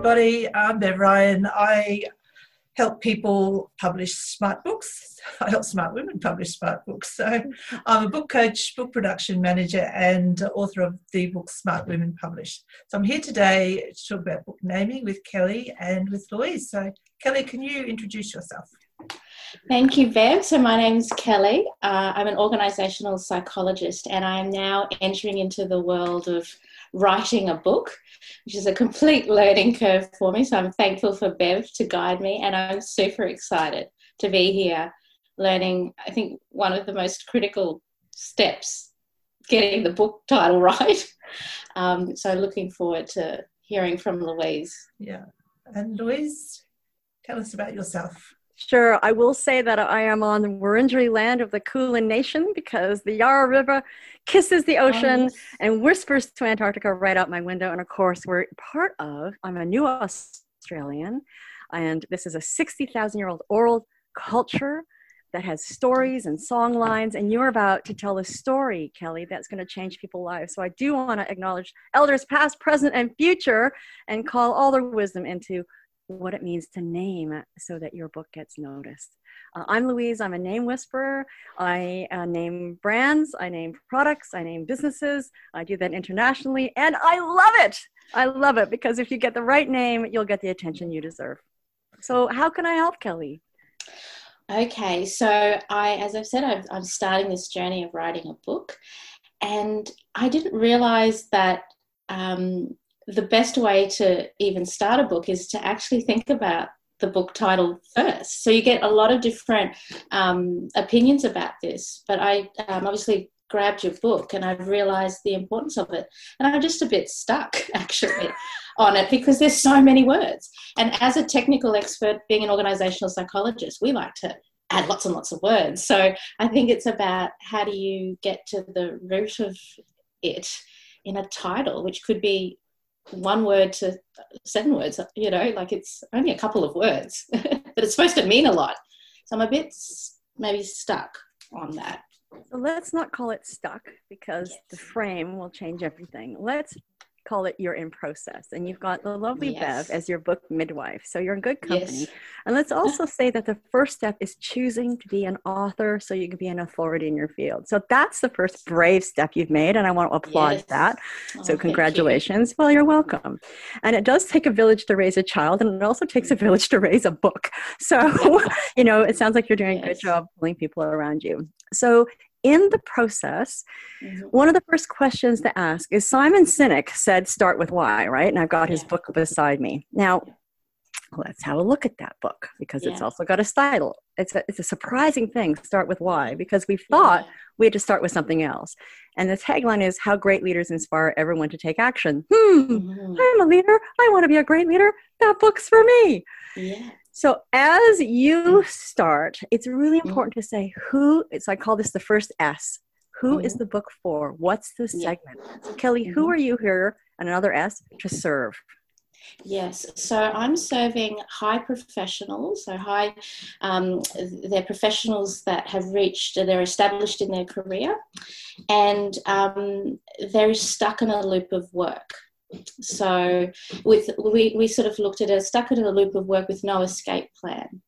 everybody. I'm Bev Ryan. I help people publish smart books. I help smart women publish smart books. So I'm a book coach, book production manager, and author of the book Smart Women Published. So I'm here today to talk about book naming with Kelly and with Louise. So Kelly, can you introduce yourself? Thank you, Bev. So my name's Kelly. I'm an organisational psychologist, and I am now entering into the world of writing a book, which is a complete learning curve for me. So I'm thankful for Bev to guide me, and I'm super excited to be here learning, I think, one of the most critical steps, getting the book title right. So looking forward to hearing from Louise. Yeah. And Louise, tell us about yourself. Sure. I will say that I am on the Wurundjeri land of the Kulin Nation because the Yarra River kisses the ocean and whispers to Antarctica right out my window. And of course, I'm a new Australian, and this is a 60,000-year-old oral culture that has stories and song lines. And you're about to tell a story, Kelly, that's going to change people's lives. So I do want to acknowledge elders past, present, and future and call all their wisdom into what it means to name so that your book gets noticed. I'm Louise. I'm a name whisperer. I name brands, I name products, I name businesses. I do that internationally, and I love it. I love it because if you get the right name, you'll get the attention you deserve. So how can I help, Kelly? Okay, so as I've said, I'm starting this journey of writing a book, and I didn't realize that the best way to even start a book is to actually think about the book title first. So you get a lot of different opinions about this, but I obviously grabbed your book and I've realised the importance of it. And I'm just a bit stuck, actually, on it because there's so many words. And as a technical expert, being an organisational psychologist, we like to add lots and lots of words. So I think it's about how do you get to the root of it in a title, which could be one word to 7 words, like it's only a couple of words, but it's supposed to mean a lot. So I'm a bit maybe stuck on that. So let's not call it stuck because the frame will change everything. Let's call it you're in process, and you've got the lovely Bev as your book midwife. So you're in good company. Yes. And let's also say that the first step is choosing to be an author so you can be an authority in your field. So that's the first brave step you've made, and I want to applaud that. So congratulations. Well, you're welcome. And it does take a village to raise a child, and it also takes a village to raise a book. So, it sounds like you're doing a good job pulling people around you. So in the process, one of the first questions to ask is Simon Sinek said, start with why, right? And I've got his book beside me. Now, let's have a look at that book because it's also got a title. It's a surprising thing, start with why, because we thought we had to start with something else. And the tagline is, how great leaders inspire everyone to take action. I'm a leader. I want to be a great leader. That book's for me. Yeah. So as you start, it's really important to say I call this the first S. Who is the book for? What's the segment? So Kelly, who are you here? And another S, to serve. Yes, so I'm serving high professionals, they're professionals that they're established in their career, and they're stuck in a loop of work. So we sort of looked at it, stuck in a loop of work with no escape plan,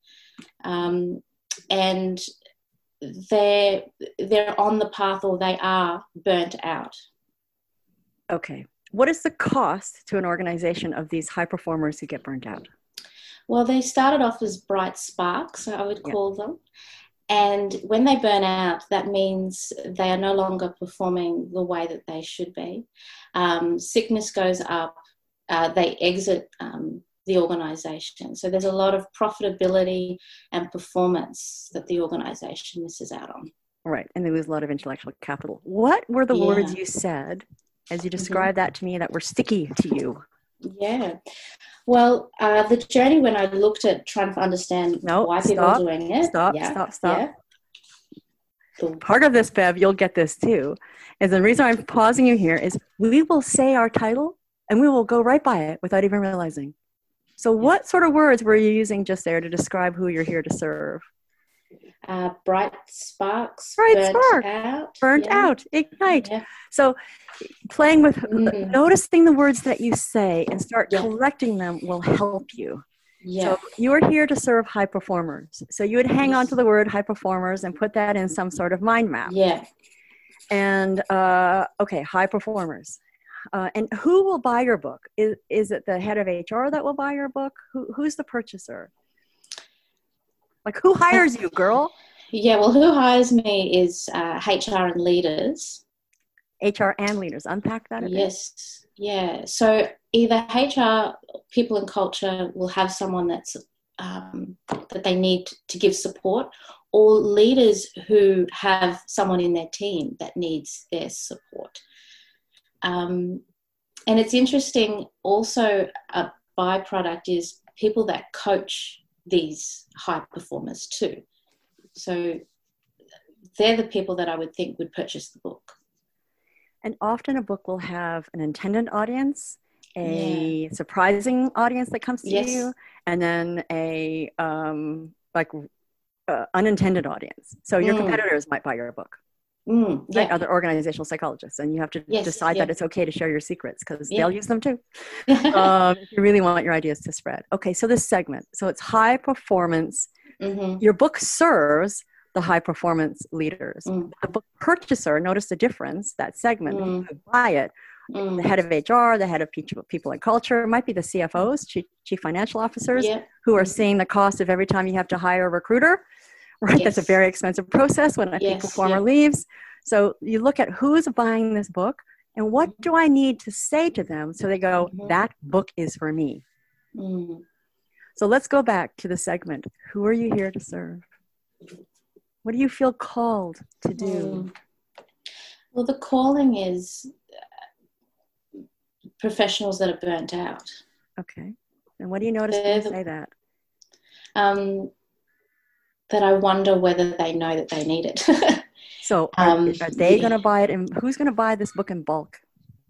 and they're on the path, or they are burnt out. Okay. What is the cost to an organization of these high performers who get burnt out? Well, they started off as bright sparks, I would call them. And when they burn out, that means they are no longer performing the way that they should be. Sickness goes up. They exit the organisation. So there's a lot of profitability and performance that the organisation misses out on. Right. And they lose a lot of intellectual capital. What were the words you said as you described that to me that were sticky to you? Yeah. Well, the journey when I looked at trying to understand why people are doing it. Stop. Yeah. Part of this, Bev, you'll get this too, is the reason I'm pausing you here is we will say our title and we will go right by it without even realizing. So what sort of words were you using just there to describe who you're here to serve? Bright Sparks, Bright Spark, burnt yeah. out, ignite. Yeah. So playing with noticing the words that you say and start collecting them will help you. Yeah. So you are here to serve high performers. So you would hang on to the word high performers and put that in some sort of mind map. Yeah. And okay, high performers. And who will buy your book? Is it the head of HR that will buy your book? Who's the purchaser? Like, who hires you, girl? Yeah, well, who hires me is HR and leaders. HR and leaders. Unpack that a bit. Yes. Yeah. So either HR, people and culture will have someone that's that they need to give support, or leaders who have someone in their team that needs their support. And it's interesting also, a byproduct is people that coach these high performers too. So they're the people that I would think would purchase the book. And often a book will have an intended audience, a surprising audience that comes to you, and then a unintended audience. So your competitors might buy your book. Right? Other organizational psychologists, and you have to decide that it's okay to share your secrets, because they'll use them too. If you really want your ideas to spread. Okay, so this segment, so it's high performance. Your book serves the high performance leaders. The book purchaser, notice the difference, that segment, who buy it, the head of HR, the head of people and culture, it might be the CFOs, chief financial officers, who are seeing the cost of every time you have to hire a recruiter. Right, that's a very expensive process when a peak performer leaves. So you look at who's buying this book and what do I need to say to them so they go, that book is for me. So let's go back to the segment. Who are you here to serve? What do you feel called to do? Well, the calling is professionals that are burnt out. Okay. And what do you notice when you say that? That I wonder whether they know that they need it. So are they going to buy it? And who's going to buy this book in bulk?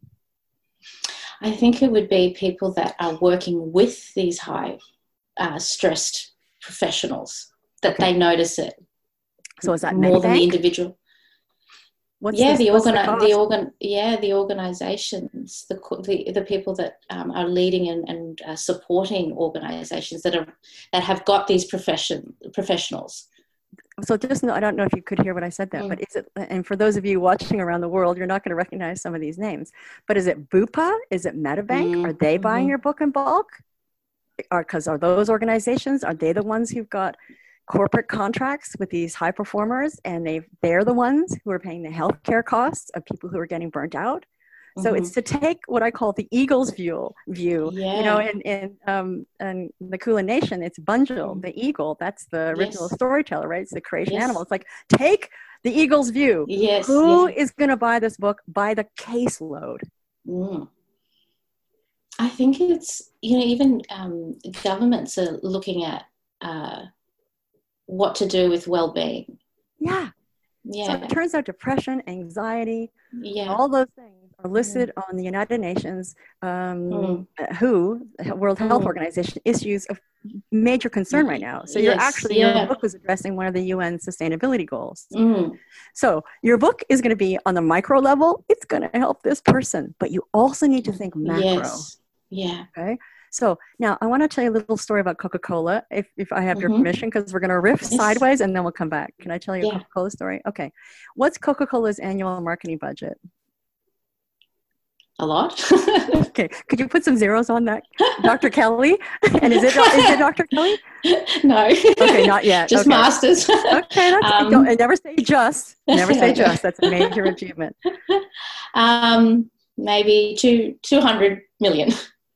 I think it would be people that are working with these high stressed professionals, that they notice it. So is that more than the individual? What's the organizations, the people that are leading and supporting organizations that have got these professionals. So just I don't know if you could hear what I said there, but is it? And for those of you watching around the world, you're not going to recognize some of these names. But is it Bupa? Is it Medibank? Are they buying your book in bulk? Are those organizations? Are they the ones who've got corporate contracts with these high performers, and they're the ones who are paying the healthcare costs of people who are getting burnt out? So it's to take what I call the eagle's view. You know, in the Kulin Nation, it's Bunjil, the eagle. That's the original storyteller, right? It's the creation animal. It's like, take the eagle's view. Who is going to buy this book by the caseload? I think it's, even governments are looking at what to do with well-being. So it turns out depression, anxiety, all those things are listed on the United Nations World Health Organization issues of major concern right now. So your book was addressing one of the UN sustainability goals. So your book is going to be on the micro level. It's going to help this person, but you also need to think macro. Okay. So now I want to tell you a little story about Coca-Cola, if I have your permission, because we're going to riff sideways and then we'll come back. Can I tell you a Coca-Cola story? Okay. What's Coca-Cola's annual marketing budget? A lot. Okay. Could you put some zeros on that, Dr. Kelly? And is it Dr. Kelly? No. Okay, not yet. Just masters. Okay. Don't never say just. Never say just. That's a major achievement. Maybe 200 million.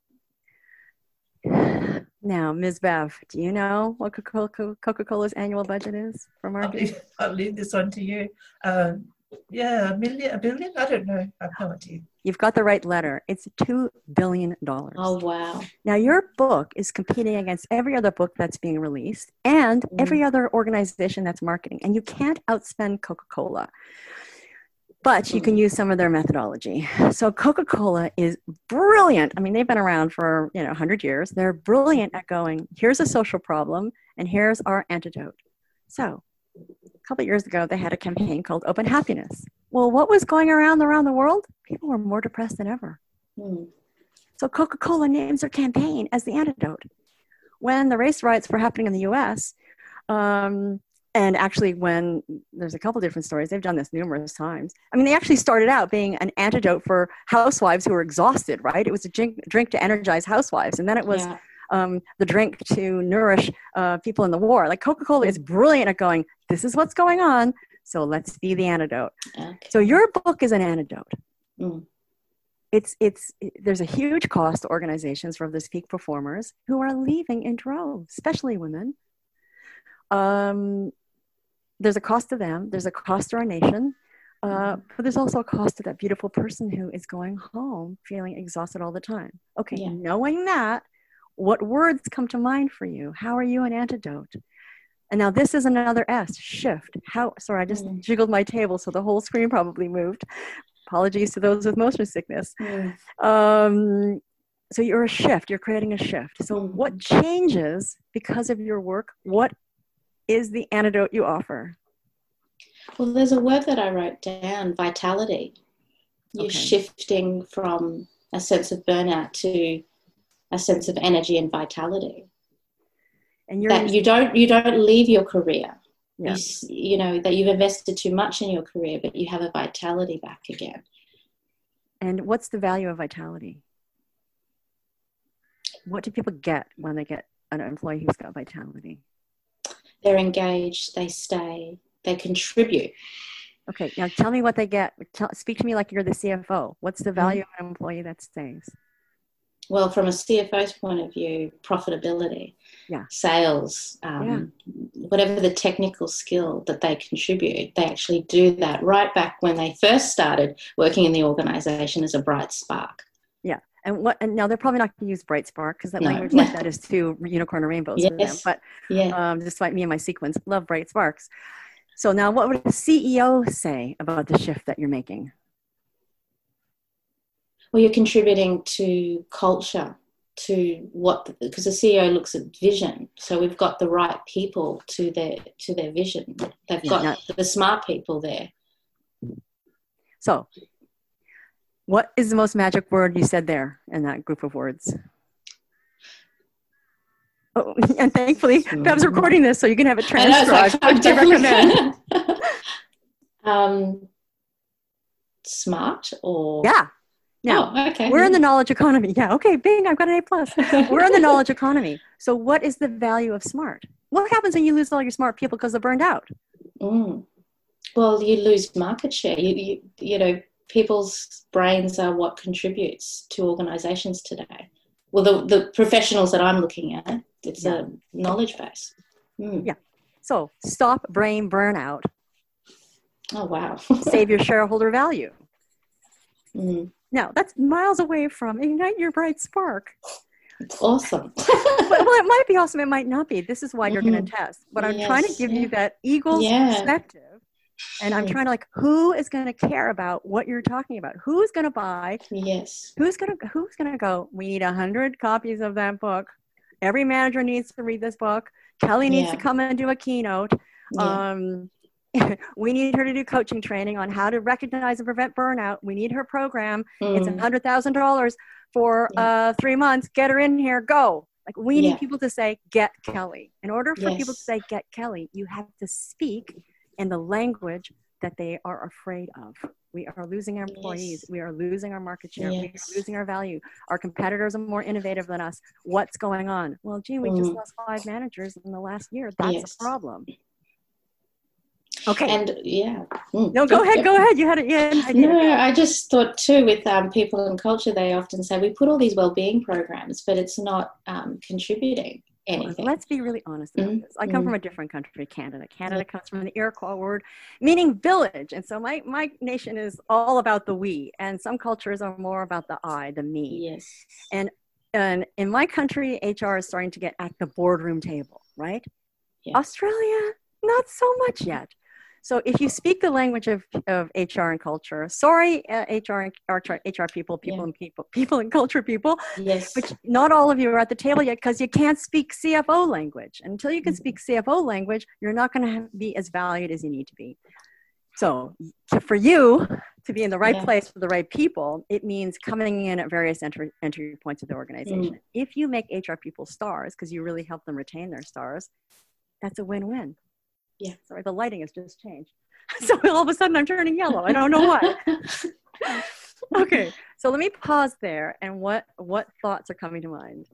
Now, Ms. Bev, do you know what Coca-Cola's annual budget is for marketing? I'll leave this one to you. A billion? I don't know. I have no idea. You've got the right letter. It's $2 billion. Oh, wow. Now, your book is competing against every other book that's being released and every other organization that's marketing. And you can't outspend Coca-Cola. But you can use some of their methodology. So Coca-Cola is brilliant. I mean, they've been around for 100 years. They're brilliant at going, here's a social problem, and here's our antidote. So couple of years ago, they had a campaign called Open Happiness. Well, what was going around the world? People were more depressed than ever. So Coca-Cola names their campaign as the antidote. When the race riots were happening in the US, and actually when there's a couple different stories, they've done this numerous times. I mean, they actually started out being an antidote for housewives who were exhausted, right? It was a drink to energize housewives. And then it was the drink to nourish people in the war. Like Coca-Cola is brilliant at going, this is what's going on, so let's be the antidote. Okay. So your book is an antidote. There's a huge cost to organizations for these peak performers who are leaving in droves, especially women. There's a cost to them. There's a cost to our nation. But there's also a cost to that beautiful person who is going home feeling exhausted all the time. Okay, knowing that, what words come to mind for you? How are you an antidote? And now this is another S, shift. Sorry, I just jiggled my table, so the whole screen probably moved. Apologies to those with motion sickness. So you're a shift, you're creating a shift. So what changes because of your work? What is the antidote you offer? Well, there's a word that I wrote down, vitality. You're shifting from a sense of burnout to a sense of energy and vitality. And you don't leave your career. Yeah. You know, that you've invested too much in your career, but you have a vitality back again. And what's the value of vitality? What do people get when they get an employee who's got vitality? They're engaged, they stay, they contribute. Okay, now tell me what they get. Speak to me like you're the CFO. What's the value of an employee that stays? Well, from a CFO's point of view, profitability, sales, whatever the technical skill that they contribute, they actually do that right back when they first started working in the organization as a bright spark. Yeah. And now they're probably not going to use bright spark because that language like that is too unicorn and rainbows for them. But despite me and my sequence, love bright sparks. So now what would a CEO say about the shift that you're making? Well, you're contributing to culture, to because the CEO looks at vision. So we've got the right people to their vision. They've got the smart people there. So what is the most magic word you said there in that group of words? Oh, and thankfully, Bev's recording this, so you can have it transcribed. I recommend. Smart or... Yeah. Now, we're in the knowledge economy. Yeah, okay, bing, I've got an A+. We're in the knowledge economy. So what is the value of smart? What happens when you lose all your smart people because they're burned out? Well, you lose market share. You know, people's brains are what contributes to organizations today. Well, the professionals that I'm looking at, it's a knowledge base. Yeah. So stop brain burnout. Oh, wow. Save your shareholder value. Now, that's miles away from ignite your bright spark. It's awesome. Well, it might be awesome. It might not be. This is why you're going to test. But I'm trying to give you that eagle's perspective. And I'm trying to who is going to care about what you're talking about? Who's going to buy? Yes. Who's going to go, we need 100 copies of that book. Every manager needs to read this book. Kelly needs to come and do a keynote. We need her to do coaching training on how to recognize and prevent burnout. We need her program. It's $100,000 for 3 months. Get her in here. Go. We need people to say, get Kelly. In order for people to say, get Kelly, you have to speak in the language that they are afraid of. We are losing our employees. We are losing our market share. We are losing our value. Our competitors are more innovative than us. What's going on? Well, gee, we just lost 5 managers in the last year. That's a problem. Okay. And no, go ahead. You had it. No, I just thought too with people and culture, they often say we put all these well-being programs, but it's not contributing anything. Let's be really honest about this. I come from a different country, Canada. Canada comes from the Iroquois word meaning village. And so my nation is all about the we, and some cultures are more about the I, the me. Yes. And in my country, HR is starting to get at the boardroom table, right? Yeah. Australia, not so much yet. So if you speak the language of HR and culture, sorry, HR people and culture people, Yes. but not all of you are at the table yet because you can't speak CFO language. Until you can speak CFO language, you're not going to be as valued as you need to be. So for you to be in the right place for the right people, it means coming in at various entry points of the organization. If you make HR people stars because you really help them retain their stars, that's a win-win. Yeah. Sorry, the lighting has just changed. So all of a sudden I'm turning yellow. I don't know why. Okay, so let me pause there. And what thoughts are coming to mind?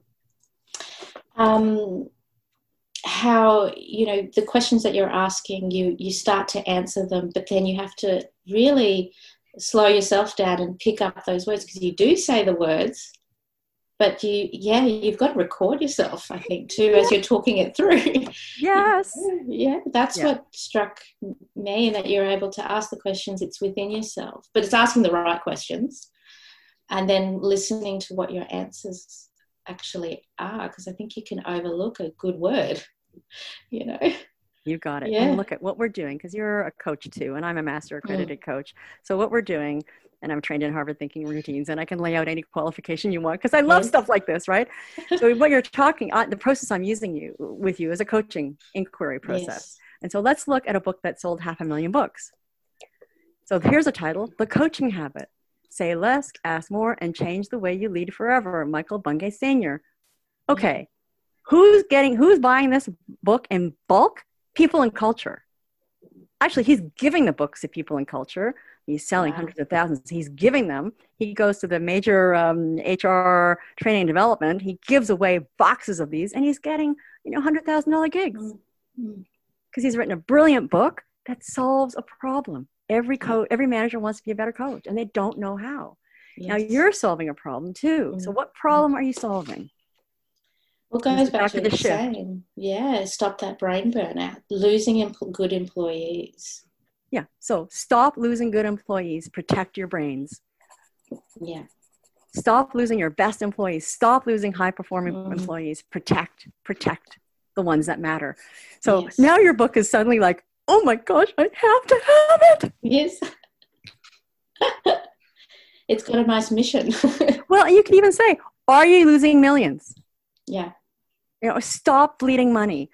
How, the questions that you're asking, you start to answer them, but then you have to really slow yourself down and pick up those words, because you do say the words, but you've got to record yourself, I think, too, as you're talking it through. Yes. Yeah, that's what struck me, that you're able to ask the questions. It's within yourself, but it's asking the right questions and then listening to what your answers actually are, because I think you can overlook a good word, You got it. Yeah. And look at what we're doing, because you're a coach too, and I'm a master accredited coach. So what we're doing, and I'm trained in Harvard Thinking Routines, and I can lay out any qualification you want, because I love stuff like this, right? So what you're talking, the process I'm using with you is a coaching inquiry process. Yes. And so let's look at a book that sold 500,000 books. So here's a title: The Coaching Habit. Say less, ask more, and change the way you lead forever. Michael Bungay Sr. Okay. Who's buying this book in bulk? People and culture. Actually, he's giving the books to people and culture. He's selling hundreds of thousands. He's giving them. He goes to the major HR training and development. He gives away boxes of these, and he's getting $100,000 gigs because he's written a brilliant book that solves a problem. Every manager wants to be a better coach, and they don't know how. Yes. Now you're solving a problem too. So what problem are you solving? Well, it goes back to the saying, stop that brain burnout, losing good employees. Yeah, so stop losing good employees, protect your brains. Yeah. Stop losing your best employees, stop losing high-performing employees, protect the ones that matter. So now your book is suddenly like, oh my gosh, I have to have it. Yes. It's got a nice mission. Well, you can even say, are you losing millions? Yeah. Stop bleeding money.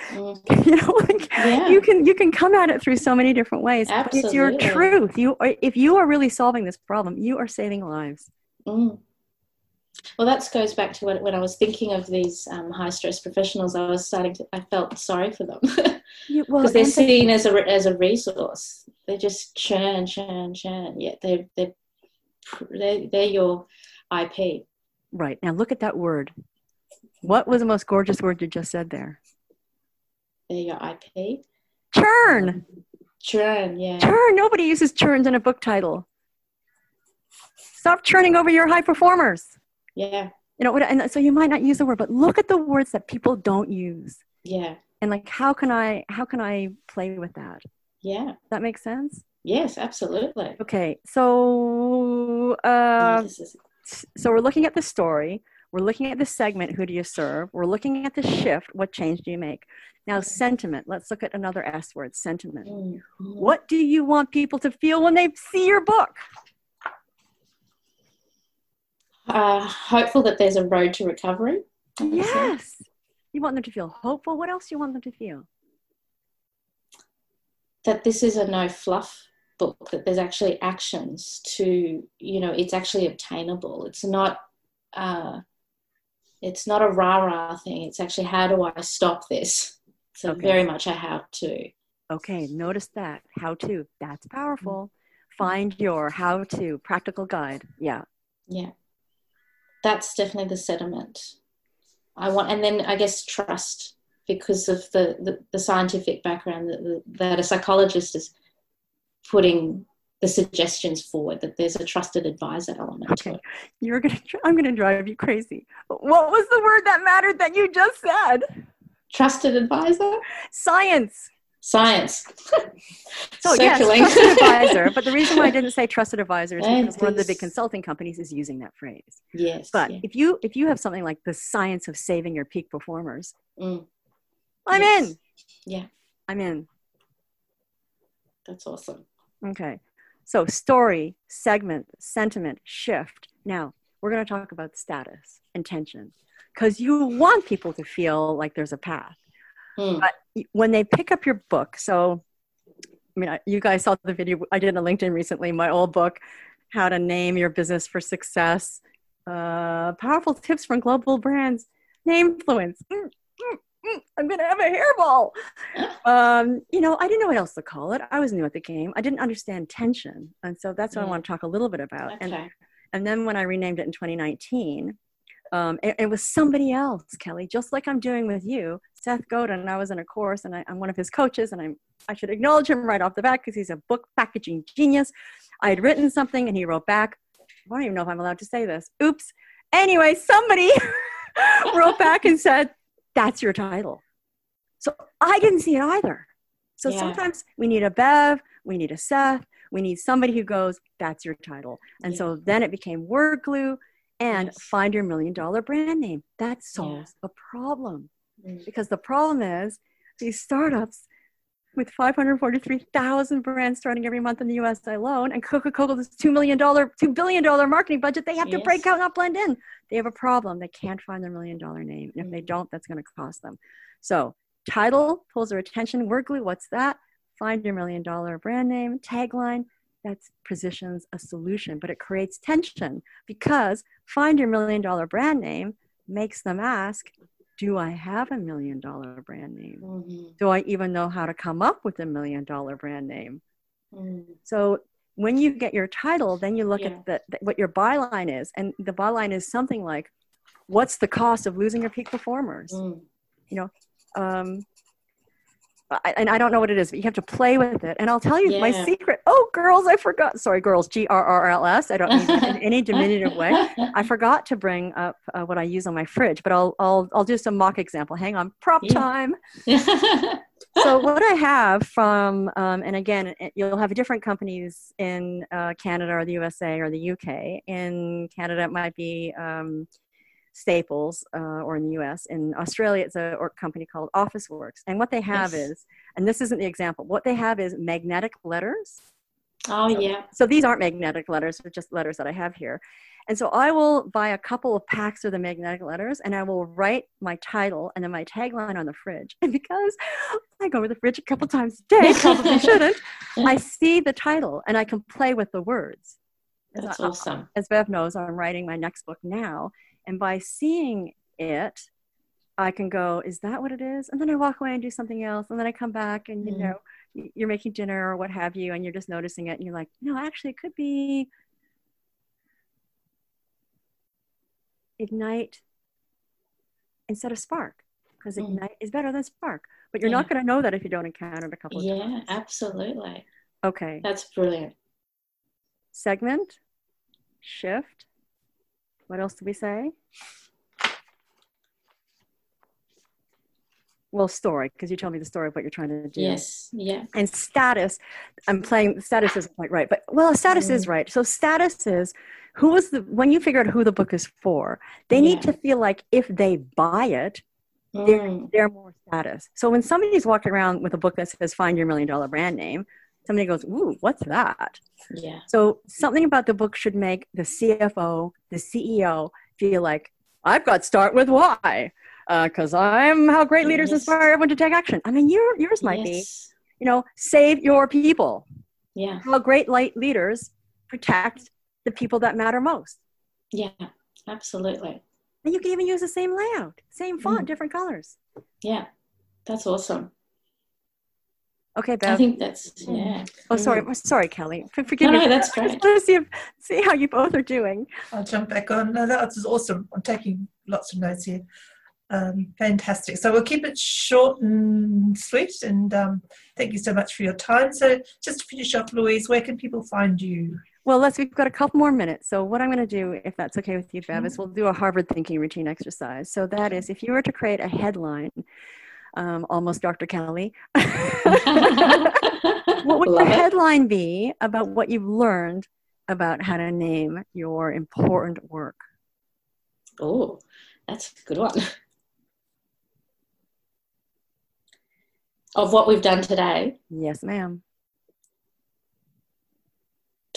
You can come at it through so many different ways. Absolutely. But it's your truth. If you are really solving this problem, you are saving lives. Well, that goes back to when I was thinking of these high stress professionals. I felt sorry for them because they're seen as a resource. They just churn. Yeah, they're your IP. Right. Now look at that word. What was the most gorgeous word you just said there? They're your IP. Churn. Churn, yeah. Churn. Nobody uses churns in a book title. Stop churning over your high performers. Yeah. And so you might not use the word, but look at the words that people don't use. Yeah. And how can I play with that? Yeah. Does that make sense? Yes, absolutely. Okay. So we're looking at the story. We're looking at the segment, who do you serve? We're looking at the shift, what change do you make? Now, sentiment. Let's look at another S word, sentiment. What do you want people to feel when they see your book? Hopeful that there's a road to recovery. Yes. You want them to feel hopeful. What else do you want them to feel? That this is a no fluff book, that there's actually actions to, it's actually obtainable. It's not a rah-rah thing. It's actually, how do I stop this? So very much a how-to. Okay, notice that. How-to. That's powerful. Find your how-to, practical guide. Yeah. Yeah. That's definitely the sentiment. And then I guess trust, because of the scientific background that a psychologist is putting the suggestions forward, that there's a trusted advisor element to it. I'm going to drive you crazy. What was the word that mattered that you just said? Trusted advisor? Science. So yes, trusted advisor. But the reason why I didn't say trusted advisor is because one of the big consulting companies is using that phrase. Yes. But if you have something like the science of saving your peak performers, I'm in. Yeah. I'm in. That's awesome. Okay. So story, segment, sentiment, shift. Now, we're going to talk about status, intention, because you want people to feel like there's a path. But when they pick up your book, so, I mean, you guys saw the video I did on LinkedIn recently, my old book, How to Name Your Business for Success, Powerful Tips from Global Brands, Namefluence. I'm going to have a hairball. You know, I didn't know what else to call it. I was new at the game. I didn't understand tension. And so that's what I want to talk a little bit about. Okay. And then when I renamed it in 2019, it was somebody else, Kelly, just like I'm doing with you, Seth Godin. I was in a course and I'm one of his coaches, and I should acknowledge him right off the bat because he's a book packaging genius. I had written something and he wrote back. I don't even know if I'm allowed to say this. Oops. Anyway, somebody wrote back and said, that's your title. So I didn't see it either. So sometimes we need a Bev, we need a Seth, we need somebody who goes, that's your title. And so then it became word glue and find your $1 million brand name. That solves a problem. Because the problem is these startups with 543,000 brands starting every month in the US alone, and Coca-Cola's $2 billion marketing budget, they have to break out, not blend in. They have a problem. They can't find their $1 million name. And if they don't, that's going to cost them. So title pulls their attention. Word glue, what's that? Find your $1 million brand name. Tagline, that positions a solution, but it creates tension because find your $1 million brand name makes them ask, do I have a $1 million brand name? Do I even know how to come up with a $1 million brand name? So when you get your title, then you look at what your byline is. And the byline is something like, what's the cost of losing your peak performers? You know, and I don't know what it is, but you have to play with it. And I'll tell you my secret. Oh, girls, I forgot. Sorry, girls, GRRLS. I don't mean that in any diminutive way. I forgot to bring up what I use on my fridge, but I'll do some mock example. Hang on, prop time. So what I have from, and again, you'll have different companies in Canada or the USA or the UK. In Canada, it might be Staples, or in the US. In Australia, it's a company called Officeworks. And what they have is, and this isn't the example, what they have is magnetic letters. So these aren't magnetic letters, they're just letters that I have here. And so I will buy a couple of packs of the magnetic letters and I will write my title and then my tagline on the fridge. And because I go to the fridge a couple times a day, probably shouldn't, I see the title and I can play with the words. That's awesome. As Bev knows, I'm writing my next book now. And by seeing it, I can go, is that what it is? And then I walk away and do something else. And then I come back and, you know, you're making dinner or what have you, and you're just noticing it. And you're like, no, actually, it could be ignite instead of spark. Because ignite is better than spark. But you're not going to know that if you don't encounter it a couple of times. Yeah, absolutely. Okay. That's brilliant. Segment, shift. What else do we say? Well, story, because you told me the story of what you're trying to do. Yes, yeah. And status, status isn't quite right, but status is right. So status is, when you figure out who the book is for, they need to feel like if they buy it, they're more status. So when somebody's walking around with a book that says find your $1 million brand name, somebody goes, ooh, what's that? Yeah. So something about the book should make the CFO, the CEO feel like, I've got start with why. Because I'm how great leaders inspire everyone to take action. I mean, yours might be, save your people. Yeah. How great leaders protect the people that matter most. Yeah, absolutely. And you can even use the same layout, same font, different colors. Yeah, that's awesome. Okay, Bev. I think that's, Oh, sorry, Kelly. Forgive me. No, that's great. I just want to see how you both are doing. I'll jump back on. No, that was awesome. I'm taking lots of notes here. Fantastic. So we'll keep it short and sweet. And thank you so much for your time. So just to finish off, Louise, where can people find you? Well, we've got a couple more minutes. So what I'm going to do, if that's okay with you, Bev, is we'll do a Harvard thinking routine exercise. So that is, if you were to create a headline, almost Dr. Kelly, what would the headline be about what you've learned about how to name your important work? Oh, that's a good one. Of what we've done today? Yes, ma'am.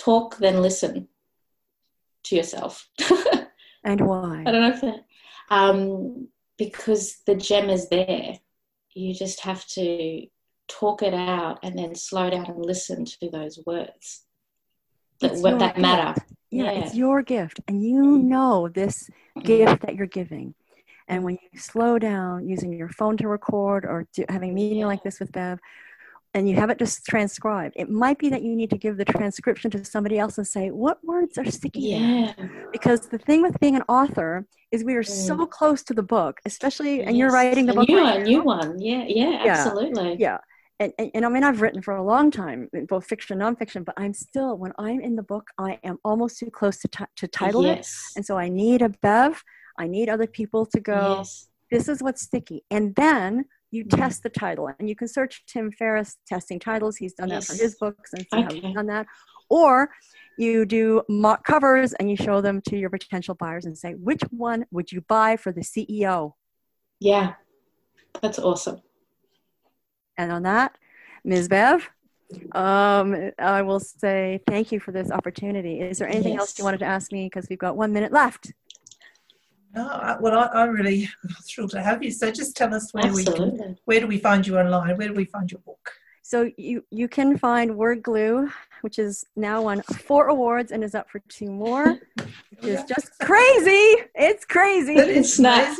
talk, then listen to yourself. And why? I don't know if that, because the gem is there. You just have to talk it out and then slow down and listen to those words that matter. Yeah, it's your gift. And you know this gift that you're giving. And when you slow down using your phone to record or having a meeting like this with Bev, and you have it just transcribed, it might be that you need to give the transcription to somebody else and say, what words are sticky there? Because the thing with being an author is we are so close to the book, especially, and you're writing the book right now. New one. Yeah, absolutely. Yeah. And I mean, I've written for a long time, both fiction and nonfiction, but I'm still, when I'm in the book, I am almost too close to title it. And so I need a Bev. I need other people to go, this is what's sticky. And then you test the title. And you can search Tim Ferriss testing titles. He's done that for his books and see how he's done that. Or you do mock covers and you show them to your potential buyers and say, which one would you buy for the CEO? Yeah, that's awesome. And on that, Ms. Bev, I will say thank you for this opportunity. Is there anything else you wanted to ask me? Because we've got 1 minute left. No, well, I'm really thrilled to have you. So just tell us where do we find you online? Where do we find your book? So you can find Word Glue, which is now won 4 awards and is up for 2 more. It's just crazy. It's crazy. It's not.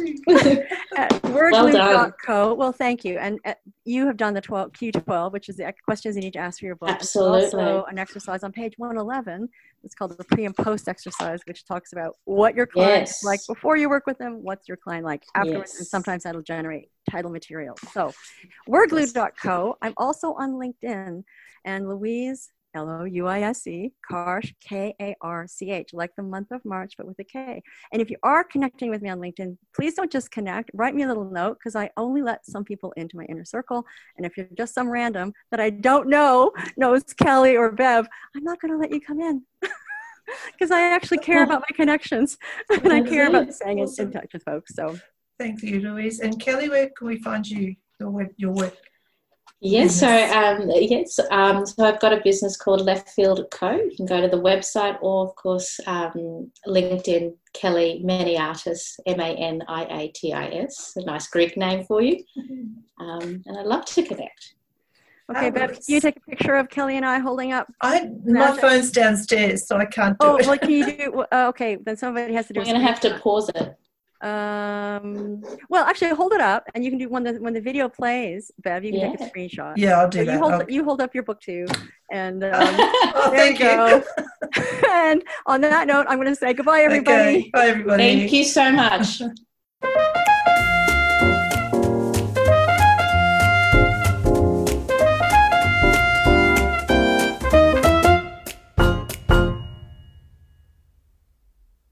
Wordglue.co. Well, thank you. And you have done the Q12, which is the questions you need to ask for your book. Absolutely. Also an exercise on page 111. It's called the pre and post exercise, which talks about what your client is like before you work with them, what's your client like afterwards, and sometimes that'll generate title material. So wordglue.co. I'm also on LinkedIn, and Louise, Louise, Karch, Karch, like the month of March, but with a K. And if you are connecting with me on LinkedIn, please don't just connect. Write me a little note, because I only let some people into my inner circle. And if you're just some random that I don't know knows Kelly or Bev, I'm not going to let you come in. Because I actually care about my connections, and I care about staying in touch with folks. So thank you, Louise. And Kelly, where can we find you, your work? Yes, so I've got a business called Left Field Co. You can go to the website, or of course LinkedIn, Kelly Maniatis, Maniatis, a nice Greek name for you. And I'd love to connect. Okay, Bev, can you take a picture of Kelly and I holding up? My phone's downstairs, so I can't do it. Oh, well, can you do? Okay, then somebody has to do. We're going to have to pause it. Well, actually, hold it up, and you can do when the video plays. Bev, you can take a screenshot. Yeah, I'll do that. You hold up your book too, and thank you. And on that note, I'm going to say goodbye, everybody. Okay, bye, everybody. Thank you so much.